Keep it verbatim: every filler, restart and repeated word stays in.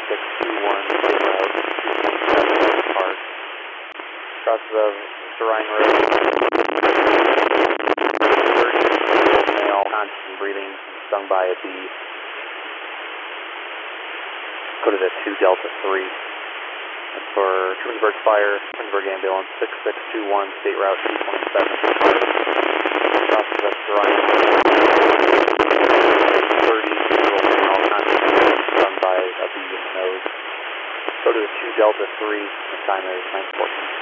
six two one, state route two point seven Park. Crosses of Serine Road. thirty-year-old male, conscious and breathing, stung by a bee. Go to the two Delta three. That's for Twinsburg Fire, Twinsburg Ambulance, six six two one, State Route two point seven, crosses of Serine Road. thirty-year-old male, conscious and breathing, stung by a bee in the nose. Go to the two Delta three, the time is nine fourteen.